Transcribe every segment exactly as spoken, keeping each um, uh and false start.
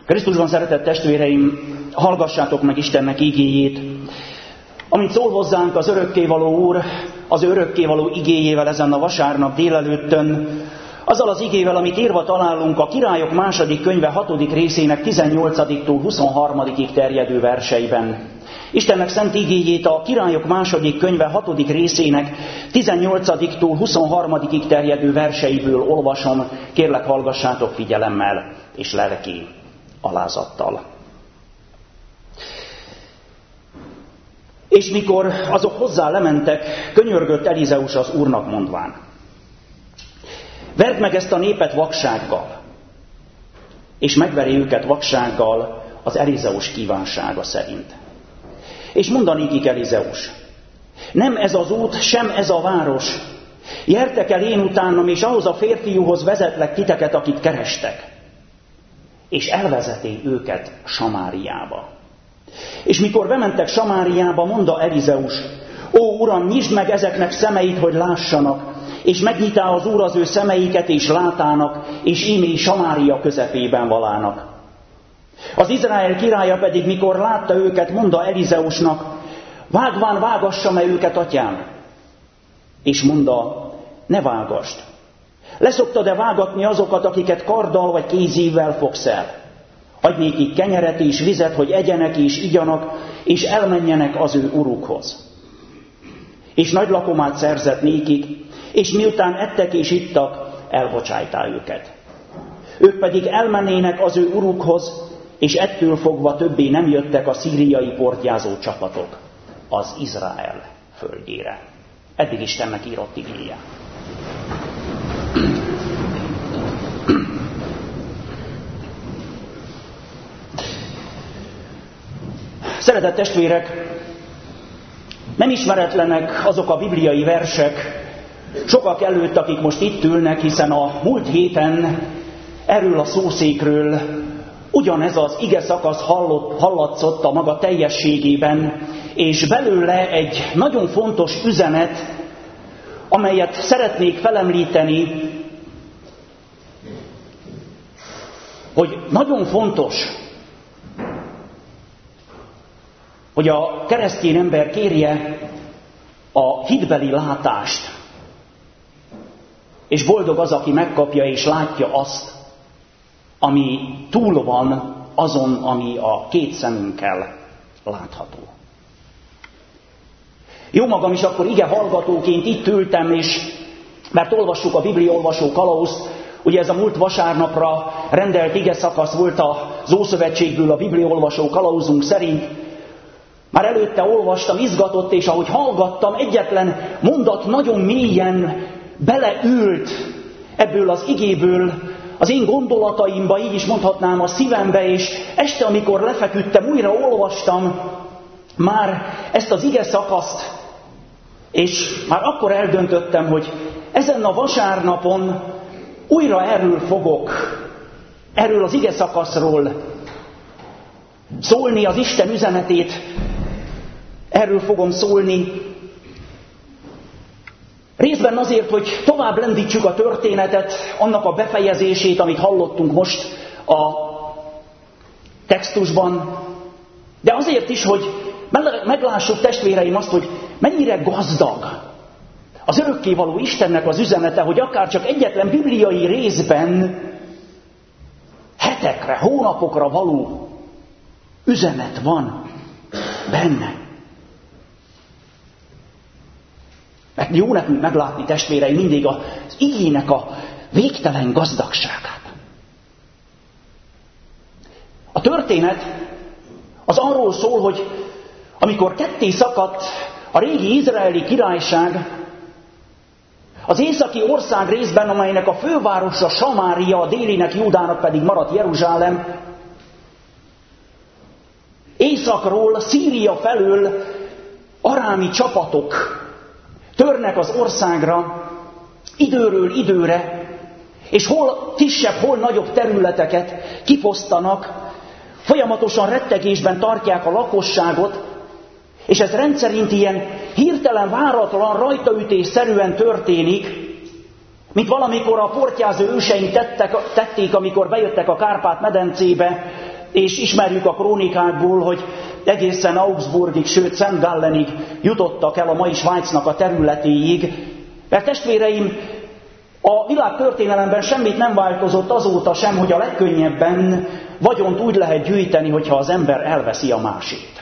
Krisztusban szeretett testvéreim, hallgassátok meg Istennek igéjét. Amint szól hozzánk az örökkévaló Úr, az örökkévaló igéjével ezen a vasárnap délelőttön, azzal az igével, amit írva találunk a Királyok második könyve hatodik részének tizennyolcadiktól huszonharmadikig terjedő verseiben. Istennek szent igéjét a Királyok második könyve hatodik részének tizennyolcadiktól huszonharmadikig terjedő verseiből olvasom, kérlek hallgassátok figyelemmel és lelki alázattal. És mikor azok hozzá lementek, könyörgött Elizeus az Úrnak mondván: verd meg ezt a népet vaksággal, és megveri őket vaksággal az Elizeus kívánsága szerint. És mondanékik Elizeus: nem ez az út, sem ez a város. Jertek el én utánam, és ahhoz a férfiúhoz vezetlek titeket, akit kerestek. És elvezeti őket Samáriába. És mikor bementek Samáriába, mondta Elizeus: ó, Uram, nyisd meg ezeknek szemeit, hogy lássanak, és megnyitá az Úr az ő szemeiket, és látának, és ímé Samária közepében valának. Az Izrael királya pedig, mikor látta őket, mondta Elizeusnak: vágván vágassam-e őket, atyám? És mondta: ne vágasd. Leszoktad-e vágatni azokat, akiket karddal vagy kézívvel fogsz el? Adj nékik kenyeret és vizet, hogy egyenek és igyanak, és elmenjenek az ő urukhoz. És nagy lakomát szerzett nékik, és miután ettek és ittak, elbocsájtál őket. Ők pedig elmennének az ő urukhoz, és ettől fogva többé nem jöttek a szíriai portyázó csapatok az Izrael földjére. Eddig Istennek írott igéje. Szeretett testvérek, nem ismeretlenek azok a bibliai versek sokak előtt, akik most itt ülnek, hiszen a múlt héten erről a szószékről ugyanez az ige szakasz hallott, hallatszott a maga teljességében, és belőle egy nagyon fontos üzenet, amelyet szeretnék felemlíteni, hogy nagyon fontos, hogy a keresztény ember kérje a hitbeli látást, és boldog az, aki megkapja és látja azt, ami túl van azon, ami a két szemünkkel látható. Jó magam is akkor ige hallgatóként itt ültem, és mert olvassuk a Bibliaolvasó kalauzt, ugye ez a múlt vasárnapra rendelt ige szakasz volt az Ószövetségből a Bibliaolvasó kalauzunk szerint. Már előtte olvastam, izgatott, és ahogy hallgattam, egyetlen mondat nagyon mélyen beleült ebből az igéből az én gondolataimba, így is mondhatnám, a szívembe, és este, amikor lefeküdtem, újra olvastam már ezt az ige szakaszt, és már akkor eldöntöttem, hogy ezen a vasárnapon újra erről fogok, erről az ige szakaszról szólni, az Isten üzenetét, erről fogom szólni. Részben azért, hogy tovább lendítsük a történetet, annak a befejezését, amit hallottunk most a textusban, de azért is, hogy meglássuk, testvéreim, azt, hogy mennyire gazdag az örökkévaló Istennek az üzenete, hogy akár csak egyetlen bibliai részben hetekre, hónapokra való üzenet van benne. Mert jó nekünk meglátni, testvéreim, mindig az igének a végtelen gazdagságát. A történet az arról szól, hogy amikor ketté szakadt a régi izraeli királyság, az északi ország részben, amelynek a fővárosa Samária, a délinek, Júdának pedig maradt Jeruzsálem, északról, Szíria felől arámi csapatok törnek az országra időről időre, és hol kisebb, hol nagyobb területeket kifosztanak, folyamatosan rettegésben tartják a lakosságot, és ez rendszerint ilyen hirtelen, váratlan, rajtaütésszerűen történik, mint valamikor a portyázó őseink tettek, tették, amikor bejöttek a Kárpát-medencébe, és ismerjük a krónikákból, hogy egészen Augsburgig, sőt Szent Gallenig jutottak el a mai Svájcnak a területéig. Mert testvéreim, a világ történelemben semmit nem változott azóta sem, hogy a legkönnyebben vagyont úgy lehet gyűjteni, hogyha az ember elveszi a másét.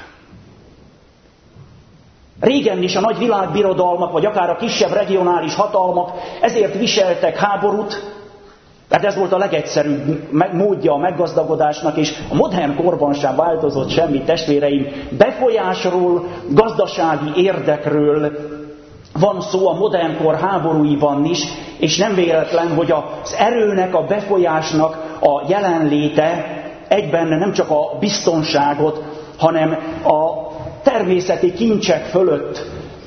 Régen is a nagy világbirodalmak, vagy akár a kisebb regionális hatalmak ezért viseltek háborút, mert ez volt a legegyszerűbb módja a meggazdagodásnak, és a modern korban sem változott semmi, testvéreim. Befolyásról, gazdasági érdekről van szó a modern kor háborúiban is, és nem véletlen, hogy az erőnek, a befolyásnak a jelenléte egyben nem csak a biztonságot, hanem a természeti kincsek fölött,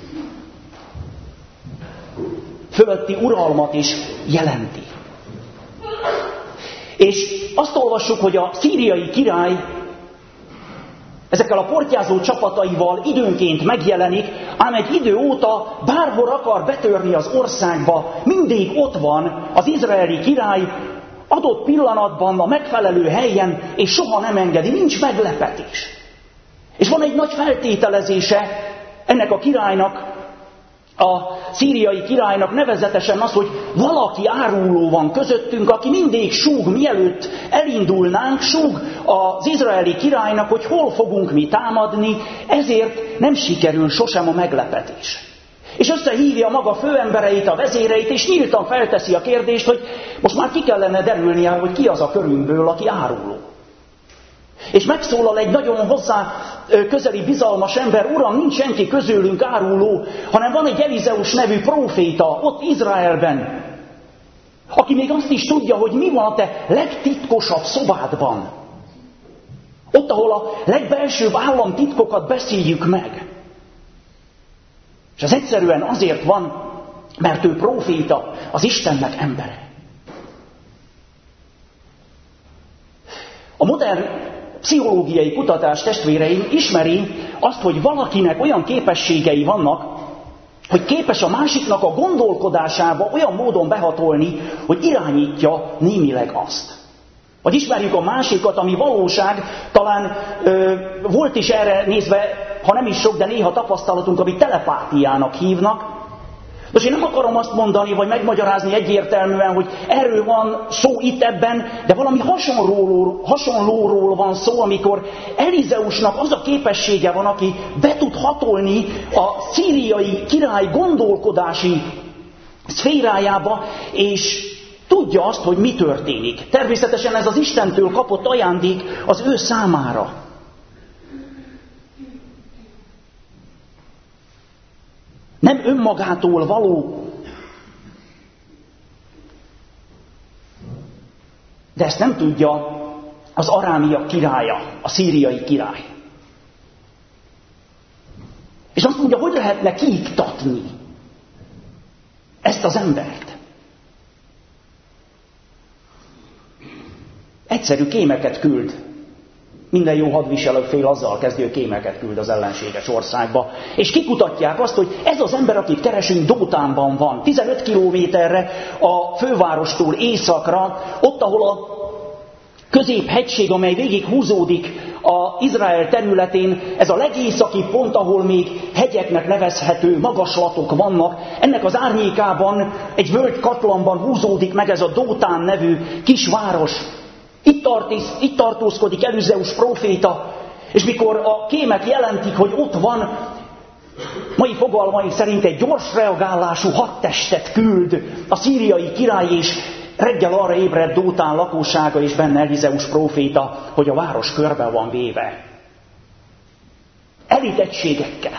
fölötti uralmat is jelenti. És azt olvassuk, hogy a szíriai király ezekkel a portyázó csapataival időnként megjelenik, ám egy idő óta bárhol akar betörni az országba, mindig ott van az izraeli király, adott pillanatban a megfelelő helyen, és soha nem engedi, nincs meglepetés. És van egy nagy feltételezése ennek a királynak, a szíriai királynak, nevezetesen az, hogy valaki áruló van közöttünk, aki mindig súg, mielőtt elindulnánk, súg az izraeli királynak, hogy hol fogunk mi támadni, ezért nem sikerül sosem a meglepetés. És összehívja maga főembereit, a vezéreit, és nyíltan felteszi a kérdést, hogy most már ki kellene derülnie, hogy ki az a körünkből, aki áruló. És megszólal egy nagyon hozzá közeli, bizalmas ember: Uram, nincs senki közülünk áruló, hanem van egy Elizeus nevű próféta ott Izraelben, aki még azt is tudja, hogy mi van a te legtitkosabb szobádban. Ott, ahol a legbelsőbb államtitkokat beszéljük meg. És ez egyszerűen azért van, mert ő próféta, az Istennek embere. A modern pszichológiai kutatás, testvéreim, ismeri azt, hogy valakinek olyan képességei vannak, hogy képes a másiknak a gondolkodásába olyan módon behatolni, hogy irányítja némileg azt. Vagy ismerjük a másikat, ami valóság, talán ö, volt is erre nézve, ha nem is sok, de néha tapasztalatunk, amit telepátiának hívnak. Most én nem akarom azt mondani, vagy megmagyarázni egyértelműen, hogy erről van szó itt ebben, de valami hasonlóról, hasonlóról van szó, amikor Elizeusnak az a képessége van, aki be tud hatolni a szíriai király gondolkodási szférájába, és tudja azt, hogy mi történik. Természetesen ez az Istentől kapott ajándék az ő számára. Nem önmagától való, de ezt nem tudja az arámiak királya, a szíriai király. És azt mondja, hogy lehetne kiiktatni ezt az embert. Egyszerű kémeket küld. Minden jó hadviselő fél azzal kezdő, hogy kémeket küld az ellenséges országba. És kikutatják azt, hogy ez az ember, akit keresünk, Dótánban van. tizenöt kilométerre a fővárostól északra, ott, ahol a középhegység, amely végig húzódik az Izrael területén, ez a legészaki pont, ahol még hegyeknek nevezhető magaslatok vannak. Ennek az árnyékában, egy völgy katlanban húzódik meg ez a Dótán nevű kisváros. Itt, tartis, itt tartózkodik Elizeus próféta, és mikor a kémek jelentik, hogy ott van, mai fogalmaink szerint egy gyors reagálású hadtestet küld a szíriai király, és reggel arra ébred Dótán lakósága, és benne Elizeus próféta, hogy a város körbe van véve. Elit egységekkel.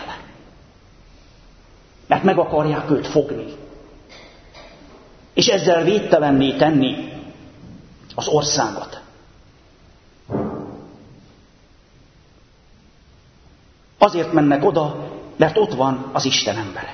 Mert meg akarják őt fogni. És ezzel védtelenné tenni az országot. Azért mennek oda, mert ott van az Isten embere.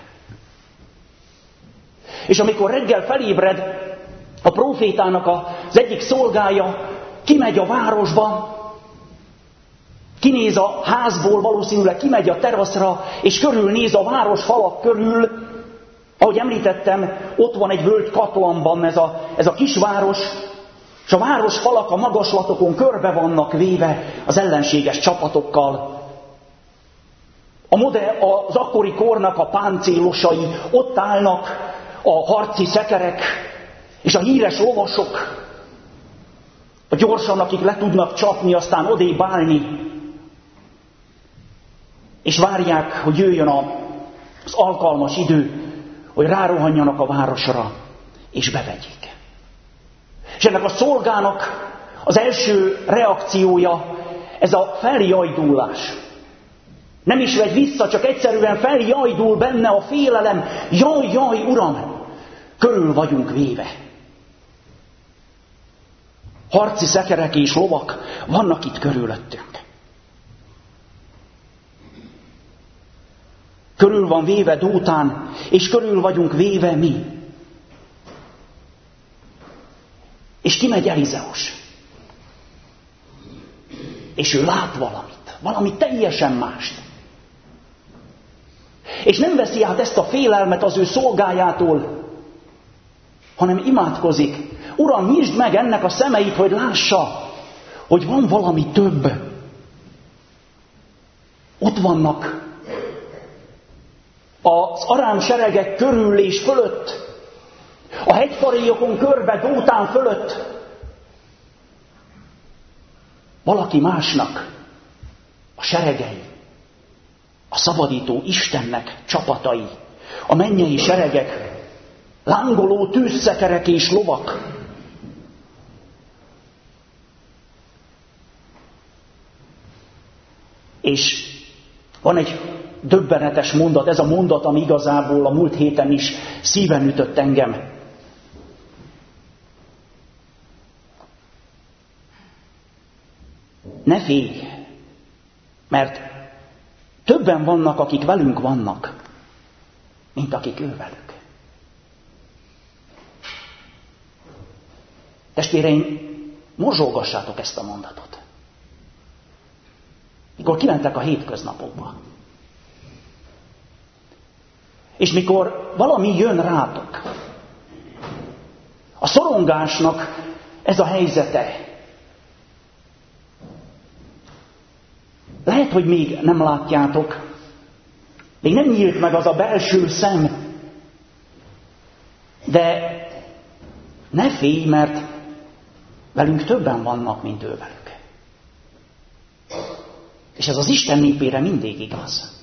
És amikor reggel felébred, a prófétának az egyik szolgája kimegy a városba, kinéz a házból, valószínűleg kimegy a teraszra, és körülnéz a város falak körül. Ahogy említettem, ott van egy völgy katlanban ez a, ez a kisváros, És a városfalak a magaslatokon körbe vannak véve az ellenséges csapatokkal. A modern, az akkori kornak a páncélosai ott állnak, a harci szekerek, és a híres lovasok, a gyorsan, akik le tudnak csapni, aztán odébb állni, és várják, hogy jöjjön az alkalmas idő, hogy rárohanjanak a városra, és bevegyék. És ennek a szolgának az első reakciója ez a feljajdulás. Nem is vegy vissza, csak egyszerűen feljajdul benne a félelem. Jaj, jaj, Uram, körül vagyunk véve. Harci szekerek és lovak vannak itt körülöttünk. Körül van véve Dótán, és körül vagyunk véve mi. És kimegy Elizeus. És ő lát valamit, valami teljesen mást. És nem veszi át ezt a félelmet az ő szolgájától, hanem imádkozik. Uram, nyisd meg ennek a szemeit, hogy lássa, hogy van valami több. Ott vannak az arám seregek körül és fölött, a hegyfaréjokon körbe, Dótán fölött. Valaki másnak a seregei, a szabadító Istennek csapatai, a mennyei seregek, lángoló tűzszekerek és lovak. És van egy döbbenetes mondat, ez a mondat, ami igazából a múlt héten is szíven ütött engem. Ne félj, mert többen vannak, akik velünk vannak, mint akik ő velük. Testvéreim, morzsolgassátok ezt a mondatot. Mikor kimentek a hétköznapokba. És mikor valami jön rátok, a szorongásnak ez a helyzete, lehet, hogy még nem látjátok, még nem nyílt meg az a belső szem, de ne félj, mert velünk többen vannak, mint ő velük. És ez az Isten népére mindig igaz.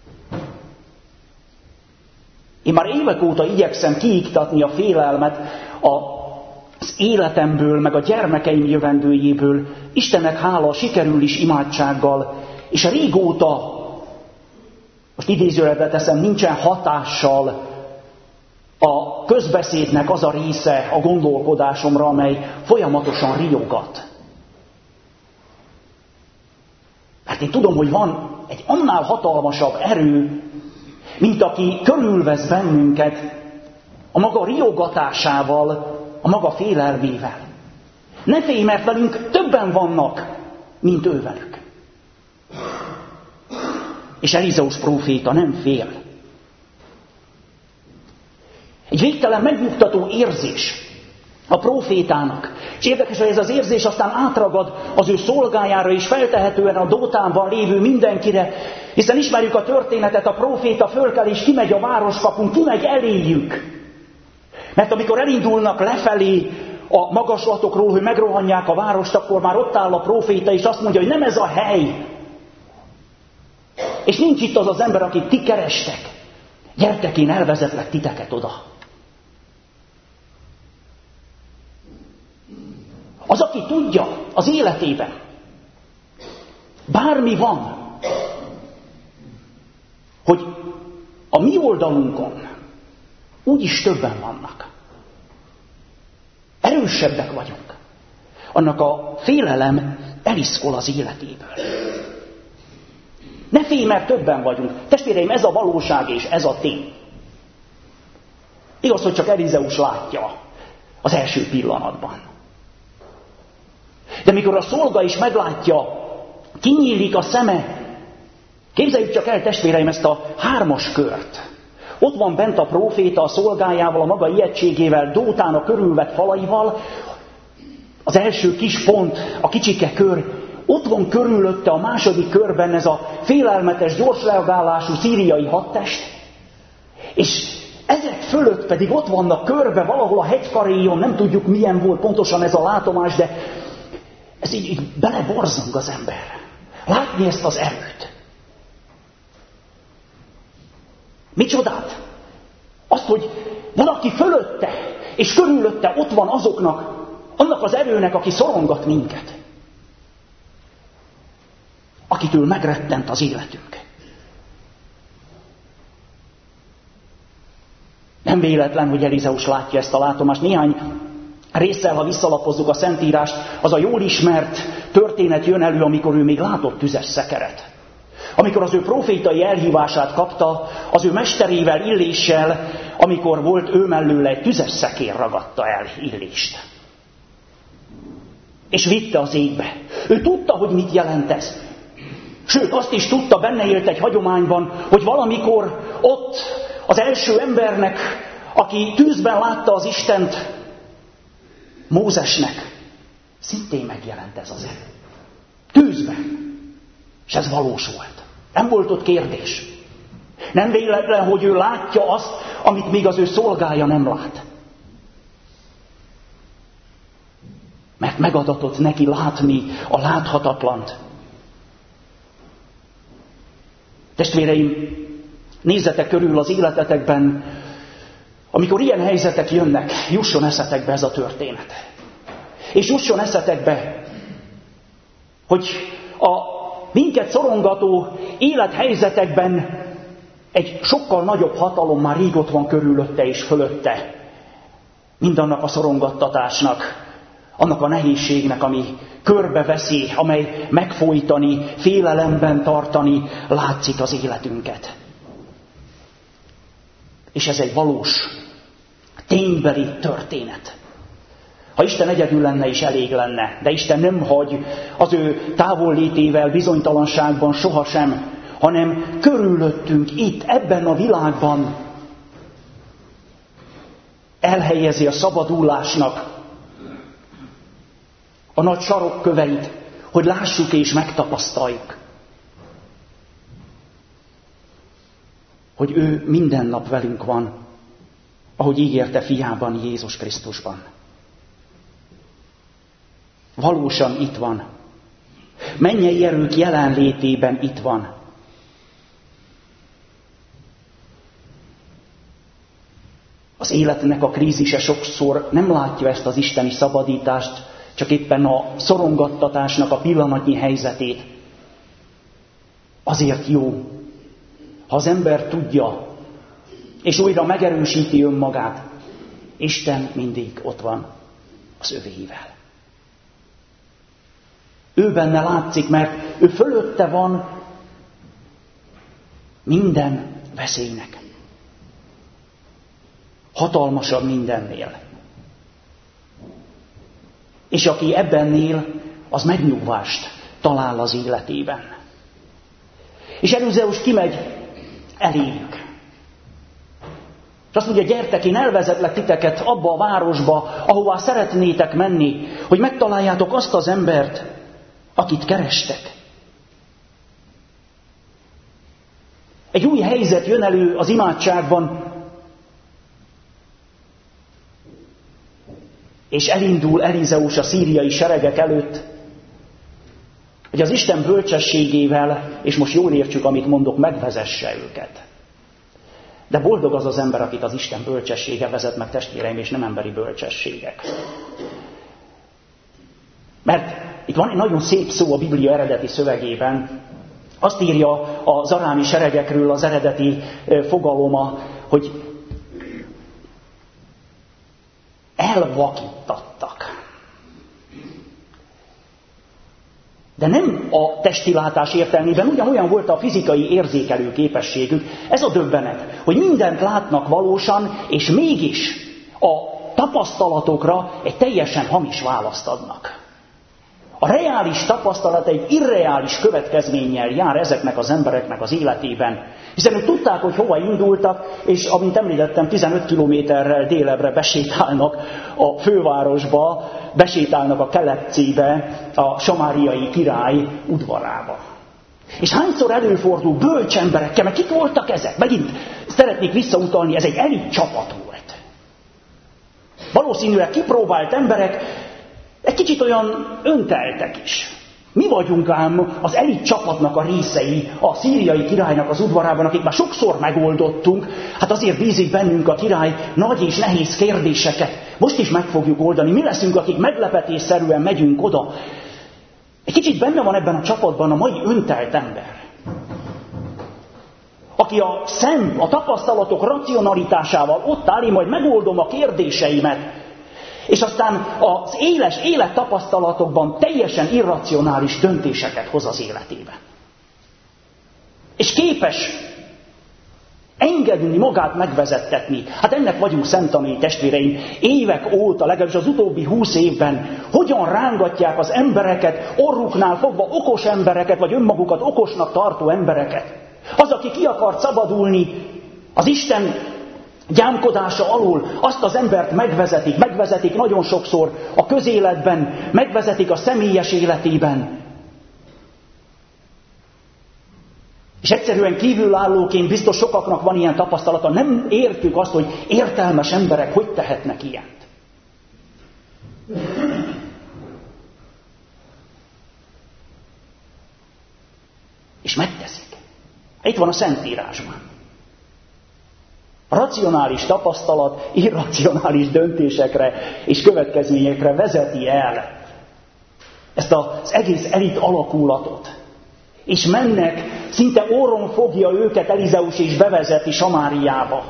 Én már évek óta igyekszem kiiktatni a félelmet az életemből, meg a gyermekeim jövendőjéből. Istennek hála, sikerül is imádsággal, és régóta, most idézőjelbe teszem, nincsen hatással a közbeszédnek az a része a gondolkodásomra, amely folyamatosan riogat. Mert én tudom, hogy van egy annál hatalmasabb erő, mint aki körülvesz bennünket a maga riogatásával, a maga félelmével. Ne félj, mert velünk többen vannak, mint ő velük. És Elizeus próféta nem fél. Egy végtelen megnyugtató érzés a prófétának. És érdekes, hogy ez az érzés aztán átragad az ő szolgájára, és feltehetően a Dótánban lévő mindenkire, hiszen ismerjük a történetet, a próféta fölkel és kimegy a városkapun, kimegy eléjük. Mert amikor elindulnak lefelé a magaslatokról, hogy megrohanják a várost, akkor már ott áll a próféta, és azt mondja, hogy nem ez a hely. És nincs itt az az ember, akit ti kerestek. Gyertek, én elvezetlek titeket oda. Az, aki tudja az életében, bármi van, hogy a mi oldalunkon úgyis többen vannak. Erősebbek vagyunk. Annak a félelem eliszkol az életéből. Ne félj, mert többen vagyunk. Testvéreim, ez a valóság és ez a tény. Igaz, hogy csak Elizeus látja az első pillanatban. De mikor a szolga is meglátja, kinyílik a szeme, képzeljük csak el, testvéreim, ezt a hármas kört. Ott van bent a próféta a szolgájával, a maga ijegységével, Dótán a körülvett falaival, az első kis pont, a kicsike kör, ott van körülötte a második körben ez a félelmetes, gyors reagálású szíriai hadtest, és ezek fölött pedig ott vannak körbe, valahol a hegykaréjon, nem tudjuk milyen volt pontosan ez a látomás, de ez így, így beleborzong az emberre. Látni ezt az erőt. Micsodát? Azt, hogy valaki fölötte, és körülötte ott van azoknak, annak az erőnek, aki szorongat minket. Akitől megrettent az életünk. Nem véletlen, hogy Elizeus látja ezt a látomást. Néhány résszel, ha visszalapozzuk a Szentírást, az a jól ismert történet jön elő, amikor ő még látott tüzes szekeret. Amikor az ő profétai elhívását kapta, az ő mesterével, Illéssel, amikor volt ő mellőle egy tüzes szekér ragadta el Illést. És vitte az égbe. Ő tudta, hogy mit jelent ez. Sőt, azt is tudta, benne élt egy hagyományban, hogy valamikor ott az első embernek, aki tűzben látta az Istent, Mózesnek, szintén megjelent ez az erő. Tűzben. És ez valós volt. Nem volt ott kérdés. Nem véletlen, hogy ő látja azt, amit még az ő szolgája nem lát. Mert megadatott neki látni a láthatatlant. Testvéreim, nézzetek körül az életetekben, amikor ilyen helyzetek jönnek, jusson eszetekbe ez a történet. És jusson eszetekbe, hogy a minket szorongató élethelyzetekben egy sokkal nagyobb hatalom már rég ott van körülötte és fölötte. Mindannak a szorongattatásnak, annak a nehézségnek, ami körbeveszi, amely megfojtani, félelemben tartani látszik az életünket. És ez egy valós, ténybeli történet. Ha Isten egyedül lenne is elég lenne, de Isten nem hagy az ő távollétével bizonytalanságban sohasem, hanem körülöttünk itt, ebben a világban elhelyezi a szabadulásnak a nagy sarokköveit, hogy lássuk és megtapasztaljuk, hogy ő minden nap velünk van, ahogy ígérte fiában, Jézus Krisztusban. Valósan itt van. Mennyei erők jelenlétében itt van. Az életnek a krízise sokszor nem látja ezt az isteni szabadítást, csak éppen a szorongattatásnak a pillanatnyi helyzetét. Azért jó, ha az ember tudja, és újra megerősíti önmagát, Isten mindig ott van az övéivel. Ő benne látszik, mert ő fölötte van minden veszélynek. Hatalmasabb mindennél. És aki ebben él, az megnyugvást talál az életében. És Elizeus kimegy eléjük. És azt mondja, gyertek, én elvezetlek titeket abba a városba, ahová szeretnétek menni, hogy megtaláljátok azt az embert, akit kerestek. Egy új helyzet jön elő az imádságban, és elindul Elizeus a szíriai seregek előtt, hogy az Isten bölcsességével, és most jól értsük, amit mondok, megvezesse őket. De boldog az az ember, akit az Isten bölcsessége vezet meg, testvéreim, és nem emberi bölcsességek. Mert itt van egy nagyon szép szó a Biblia eredeti szövegében. Azt írja az arámi seregekről az eredeti fogaloma, hogy elvakítattak. De nem a testi látás értelmében, ugyanolyan volt a fizikai érzékelő képességük. Ez a döbbenet, hogy mindent látnak valósan, és mégis a tapasztalatokra egy teljesen hamis választ adnak. A reális tapasztalat egy irreális következménnyel jár ezeknek az embereknek az életében. Hiszen ők tudták, hogy hova indultak, és amint említettem, tizenöt kilométerrel délebre besétálnak a fővárosba, besétálnak a keletcébe, a samáriai király udvarába. És hányszor előfordul bölcs emberekkel, mert kik voltak ezek? Megint szeretnék visszautalni, ez egy elit csapat volt. Valószínűleg kipróbált emberek, egy kicsit olyan önteltek is. Mi vagyunk ám az elit csapatnak a részei, a szíriai királynak az udvarában, akik már sokszor megoldottunk, hát azért bízik bennünk a király nagy és nehéz kérdéseket. Most is meg fogjuk oldani. Mi leszünk, akik meglepetésszerűen megyünk oda. Egy kicsit benne van ebben a csapatban a mai öntelt ember, aki a szem, a tapasztalatok racionalitásával ott áll, én majd megoldom a kérdéseimet, és aztán az éles élettapasztalatokban teljesen irracionális döntéseket hoz az életébe. És képes engedni magát megvezettetni. Hát ennek vagyunk szemtanúi, testvéreim, évek óta, legalábbis az utóbbi húsz évben, hogyan rángatják az embereket, orruknál fogva okos embereket, vagy önmagukat okosnak tartó embereket. Az, aki ki akar szabadulni az Isten gyámkodása alól, azt az embert megvezetik, megvezetik nagyon sokszor a közéletben, megvezetik a személyes életében. És egyszerűen kívülállóként biztos sokaknak van ilyen tapasztalata, nem értjük azt, hogy értelmes emberek hogy tehetnek ilyent. És megteszik. Itt van a Szentírásban. A racionális tapasztalat irracionális döntésekre és következményekre vezeti el ezt az egész elit alakulatot. És mennek, szinte orron fogja őket Elizeus és bevezeti Samáriába.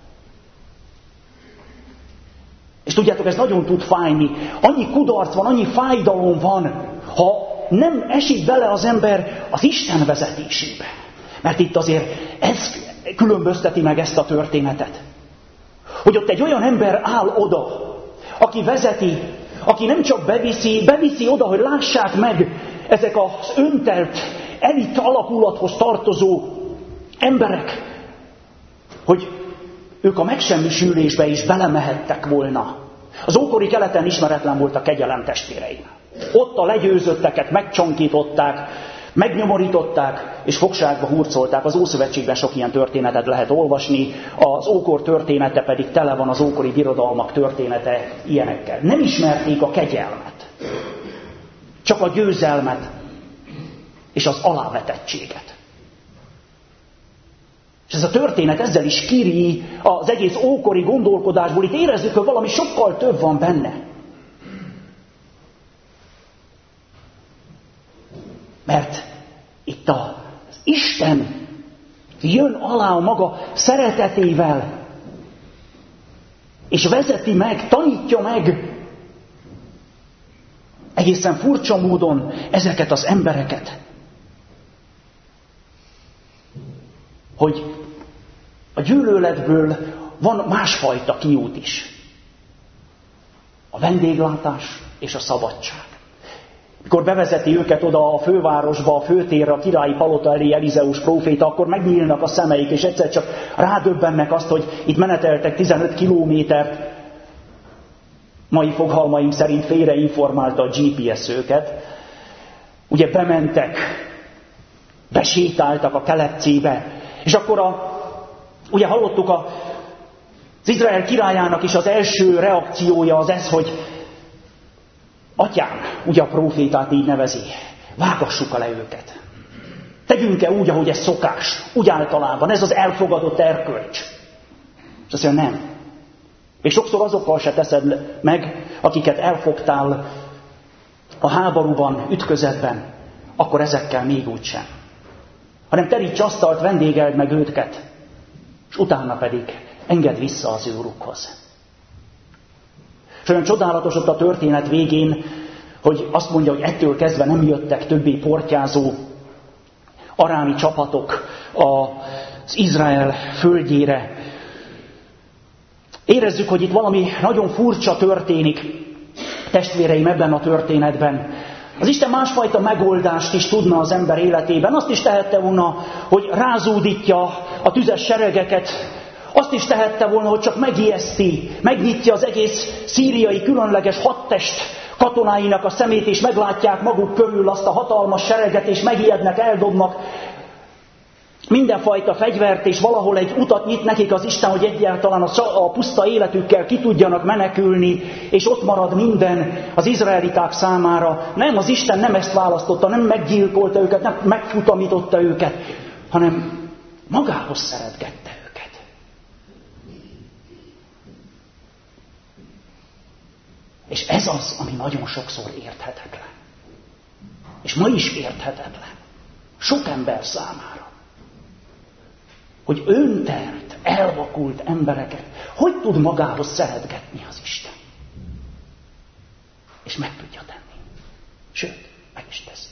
És tudjátok, ez nagyon tud fájni. Annyi kudarc van, annyi fájdalom van, ha nem esik bele az ember az Isten vezetésébe. Mert itt azért ez különbözteti meg ezt a történetet. Hogy ott egy olyan ember áll oda, aki vezeti, aki nem csak beviszi, beviszi oda, hogy lássák meg ezek az öntelt, elit alakulathoz tartozó emberek, hogy ők a megsemmisülésbe is belemehettek volna. Az ókori keleten ismeretlen volt a kegyelem, testvéreim. Ott a legyőzötteket megcsonkították, megnyomorították és fogságba hurcolták. Az Ószövetségben sok ilyen történetet lehet olvasni, az ókor története pedig tele van az ókori birodalmak története ilyenekkel. Nem ismerték a kegyelmet, csak a győzelmet és az alávetettséget. És ez a történet ezzel is kiri az egész ókori gondolkodásból. Itt érezzük, hogy valami sokkal több van benne. Mert itt az Isten jön alá a maga szeretetével, és vezeti meg, tanítja meg egészen furcsa módon ezeket az embereket. Hogy a gyűlöletből van másfajta kiút is. A vendéglátás és a szabadság. Mikor bevezeti őket oda a fővárosba, a főtérre, a királyi palota elé Elizeus próféta, akkor megnyílnak a szemeik, és egyszer csak rádöbbennek azt, hogy itt meneteltek tizenöt kilométert. Mai fogalmaink szerint félreinformálta a gé pé es őket. Ugye bementek, besétáltak a keletcébe, és akkor a, ugye hallottuk a, az Izrael királyának is az első reakciója az ez, hogy atyám, ugye a prófétát így nevezi, vágassuk le őket. Tegyünk-e úgy, ahogy ez szokás, úgy általában, ez az elfogadott erkölcs. És azt mondja, nem. És sokszor azokkal se teszed meg, akiket elfogtál a háborúban, ütközetben, akkor ezekkel még úgysem. Hanem teríts asztalt, vendégeld meg őket, és utána pedig engedd vissza az ő urukhoz. És olyan csodálatos ott a történet végén, hogy azt mondja, hogy ettől kezdve nem jöttek többé portyázó arámi csapatok az Izrael földjére. Érezzük, hogy itt valami nagyon furcsa történik, testvéreim, ebben a történetben. Az Isten másfajta megoldást is tudna az ember életében. Azt is tehette volna, hogy rázúdítja a tüzes seregeket. Azt is tehette volna, hogy csak megijeszti, megnyitja az egész szíriai különleges hadtest katonáinak a szemét, és meglátják maguk körül azt a hatalmas sereget, és megijednek, eldobnak mindenfajta fegyvert, és valahol egy utat nyit nekik az Isten, hogy egyáltalán a puszta életükkel ki tudjanak menekülni, és ott marad minden az izraeliták számára. Nem, az Isten nem ezt választotta, nem meggyilkolta őket, nem megfutamította őket, hanem magához szeretgette őket. És ez az, ami nagyon sokszor érthetetlen. És ma is érthetetlen. Sok ember számára. Hogy öntelt, elvakult embereket, hogy tud magához szeretgetni az Isten. És meg tudja tenni. Sőt, meg is teszi.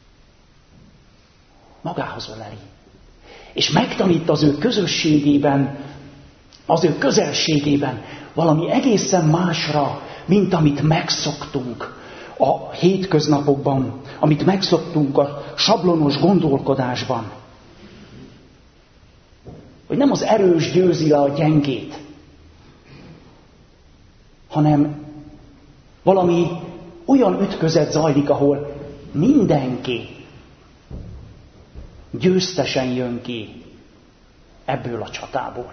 Magához öleli. És megtanít az ő közösségében, az ő közelségében valami egészen másra, mint amit megszoktunk a hétköznapokban, amit megszoktunk a sablonos gondolkodásban. Hogy nem az erős győzi le a gyengét, hanem valami olyan ütközet zajlik, ahol mindenki győztesen jön ki ebből a csatából.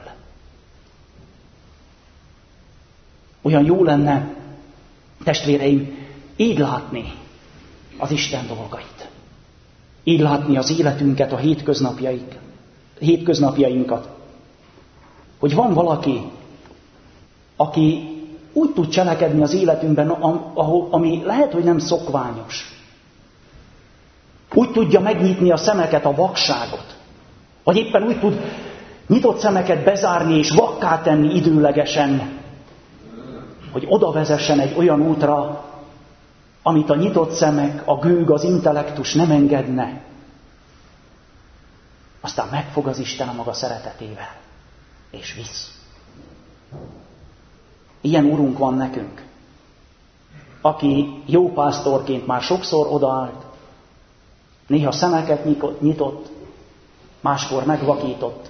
Olyan jó lenne, testvéreim, így látni az Isten dolgait. Így látni az életünket, a hétköznapjaink. hétköznapjainkat, hogy van valaki, aki úgy tud cselekedni az életünkben, ami lehet, hogy nem szokványos. Úgy tudja megnyitni a szemeket, a vakságot. Vagy éppen úgy tud nyitott szemeket bezárni és vakká tenni időlegesen, hogy oda vezessen egy olyan útra, amit a nyitott szemek, a gőg, az intellektus nem engedne. Aztán megfog az Isten a maga szeretetével, és visz. Ilyen Urunk van nekünk, aki jó pásztorként már sokszor odaállt, néha szemeket nyitott, máskor megvakított,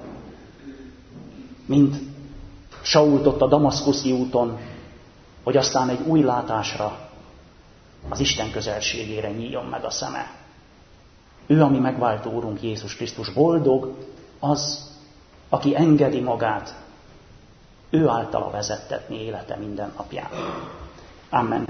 mint Sault ott a damaszkuszi úton, hogy aztán egy új látásra, az Isten közelségére nyíljon meg a szeme. Ő, ami megváltó Úrunk Jézus Krisztus, boldog az, aki engedi magát, ő általa vezettetni élete minden napján. Amen.